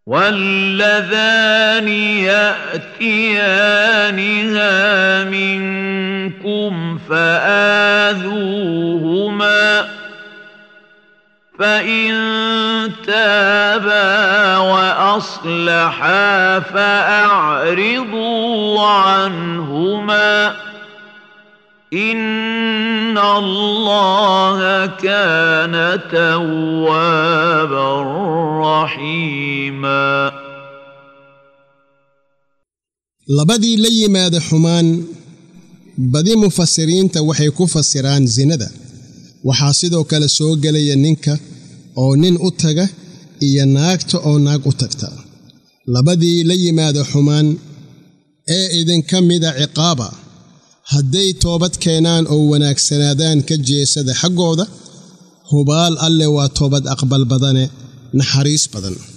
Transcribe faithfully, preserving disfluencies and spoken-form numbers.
واللذان يأتيانها منكم فآذوهما فإن تابا وأصلحا فأعرضوا عنهما إن الله كان توابا رحيما labadii la yimaada xumaan badi mufasiriinta waxay ku fasiraan zinada waxaa sidoo kale soo galaya ninka oo nin u taga iyo naagta oo naag u tagta labadii la yimaada xumaan ee idinka mida ciqaaba hadday toobad keenaan oo wanaagsanaadaan ka jeesada xaggooda hubaal alle waa toobad aqbal badane naxariis badan